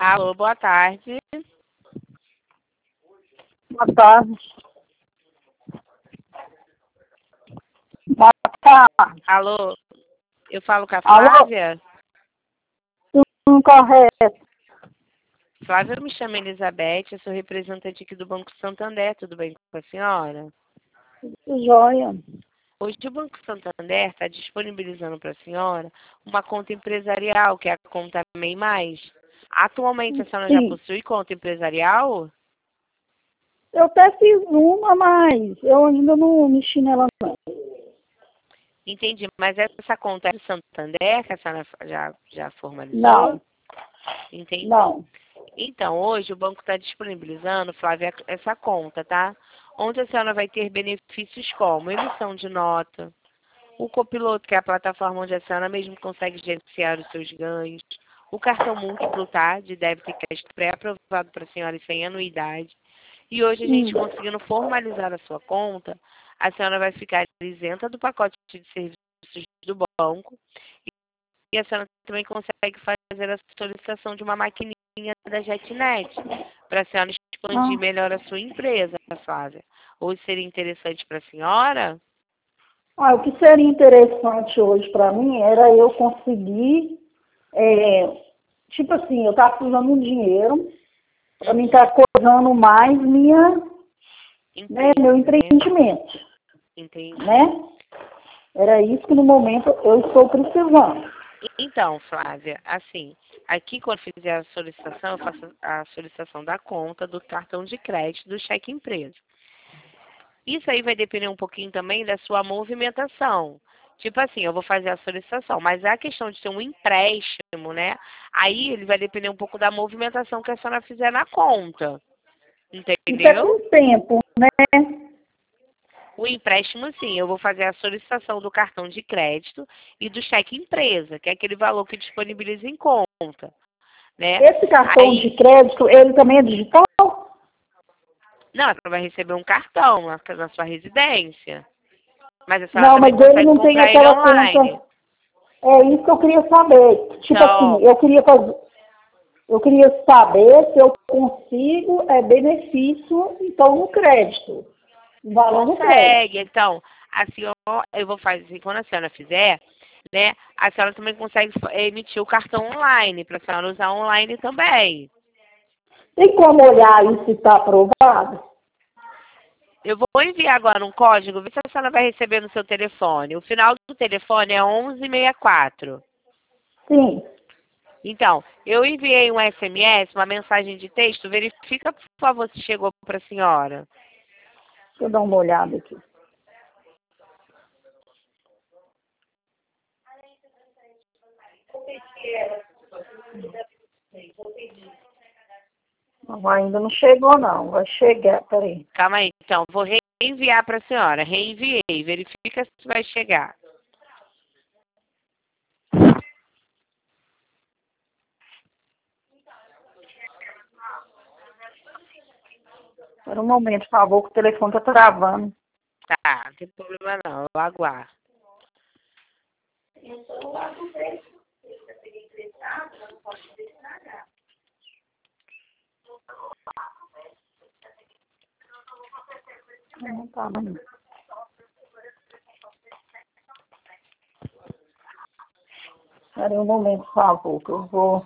Alô, boa tarde. Boa tarde. Boa tarde. Alô, eu falo com a Alô? Flávia? Correto. Flávia, eu me chamo Elizabeth, eu sou representante aqui do Banco Santander, tudo bem com a senhora? Joia. Hoje o Banco Santander está disponibilizando para a senhora uma conta empresarial, que é a conta MEI Mais. Atualmente a senhora já Sim. possui conta empresarial? Eu até fiz uma, mas eu ainda não mexi nela não. Entendi, mas essa conta é do Santander, que a senhora já formalizou? Não. Entendi. Não. Então, hoje o banco está disponibilizando, Flávia, essa conta, tá? Onde a senhora vai ter benefícios como emissão de nota, o copiloto, que é a plataforma onde a senhora mesmo consegue gerenciar os seus ganhos, o cartão múltiplo, tá? De débito e crédito pré-aprovado para a senhora e sem anuidade. E hoje a gente conseguindo formalizar a sua conta, a senhora vai ficar isenta do pacote de serviços do banco e a senhora também consegue fazer a solicitação de uma maquininha da JetNet para a senhora expandir melhor a sua empresa, Flávia. Hoje seria interessante para a senhora? O que seria interessante hoje para mim era eu conseguir, tipo assim, eu estava precisando de dinheiro para mim estar coisando mais meu empreendimento. Entendi. Né? Era isso que no momento eu estou precisando. Então, Flávia, assim, aqui quando fizer a solicitação, eu faço a solicitação da conta, do cartão de crédito, do cheque empresa. Isso aí vai depender um pouquinho também da sua movimentação. Tipo assim, eu vou fazer a solicitação, mas a questão de ter um empréstimo, né? Aí ele vai depender um pouco da movimentação que a senhora fizer na conta. Isso é Entendeu? com o tempo, né? O empréstimo, sim, eu vou fazer a solicitação do cartão de crédito e do cheque empresa, que é aquele valor que disponibiliza em conta, né? Esse cartão de crédito, ele também é digital? Não, a senhora vai receber um cartão na sua residência. Mas a senhora Não, também mas ele consegue não tem comprar ele aquela online. conta. É isso que eu queria saber. Tipo Então, assim, eu queria saber se eu consigo benefício, então, no crédito. O valor no crédito. consegue. Então, a senhora, eu vou fazer, quando a senhora fizer, né, a senhora também consegue emitir o cartão online, para a senhora usar online também. Tem como olhar aí se está aprovado? Eu vou enviar agora um código, ver se a senhora vai receber no seu telefone. O final do telefone é 1164. Sim. Então, eu enviei um SMS, uma mensagem de texto. Verifica, por favor, se chegou para a senhora. Deixa eu dar uma olhada aqui. Não, ainda não chegou, não. Vai chegar, peraí. Calma aí, então. Vou reenviar para a senhora. Reenviei. Verifica se vai chegar. Espera um momento, por favor, que o telefone está travando. Tá, não tem problema não. Eu aguardo. Não tá, não. Espera um momento, por favor, que eu vou...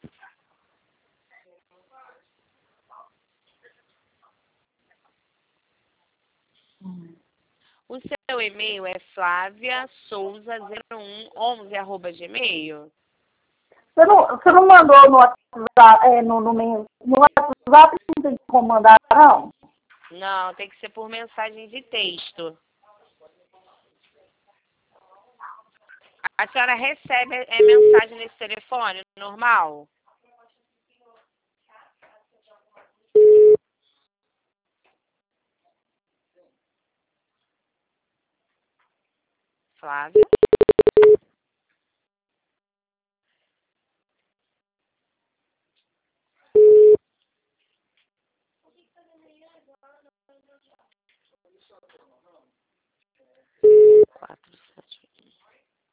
O seu e-mail é flaviasouza0111@gmail. Você não mandou no WhatsApp, no WhatsApp não tem como mandar, não? Não, tem que ser por mensagem de texto. A senhora recebe mensagem nesse telefone normal? Flávia? Quatro, sete.